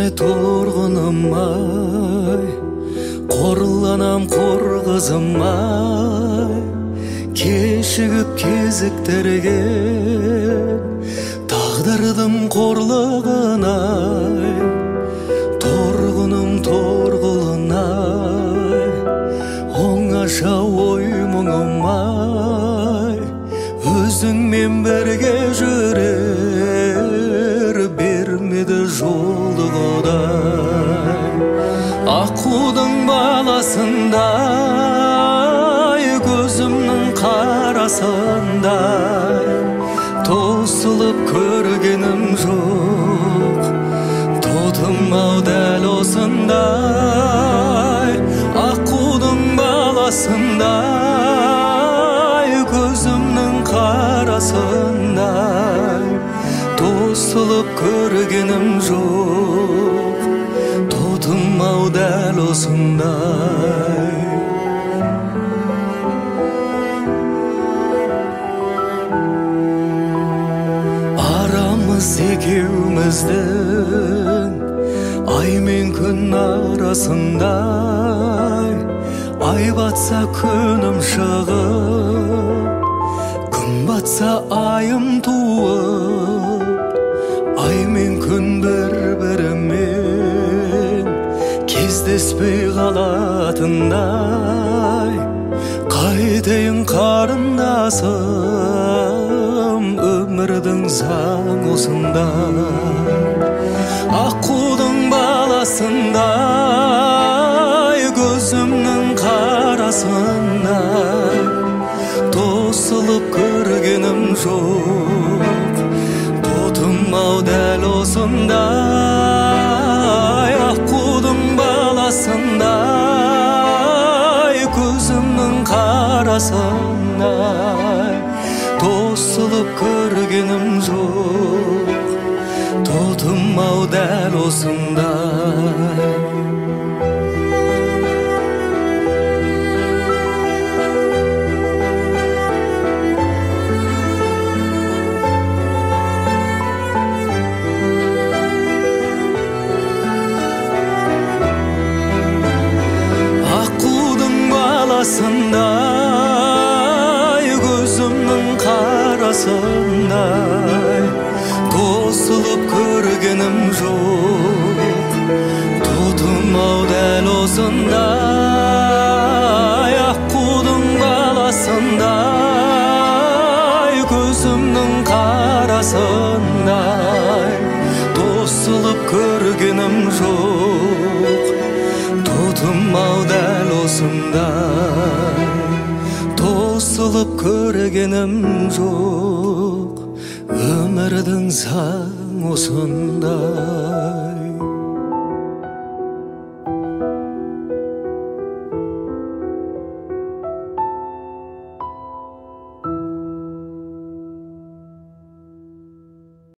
ай торғыным-ай, қорланам қор қызым-ай, кешігіп кезіктерген тағдырдың қорлығын-ай, торғыным торғылын-ай, оңаша ой мұңым-ай, өзіңмен бірге жүрер бермеді жолды Құдай. Аққудың баласындай, көзімнің қарасындай, тосылып көргенім жоқ, тотым-ау дәл осындай. Аққудың баласындай, көзімнің қарасындай, тосылып көргенім жоқ, тотым-ау дәл осындай. Арамыз екеуміздің ай мен күн арасындай, ай батса күнім шығып, күн батса айым туып, ай мен күн бір-бірімен кездеспей қалатындай, қайтейін қарындасым, өмірдің заң осындай. Аққудың баласындай, көзімнің қарасындай, тосылып көргенім жоқ, тотым-ау дәл осындай. Аққудың баласындай, көзімнің қарасындай, тосылып көргенім жоқ, тотым-ау дәл осындай. Аққудың баласындай, көзімнің қарасындай, тосылып көргенім жоқ, тотым-ау дәл осындай. Аққудың баласындай, көзімнің қарасындай, тосылып көргенім жоқ, тотым-ау дәл осындай. Тосылып көргенім жоқ, өмірдің заң осындай.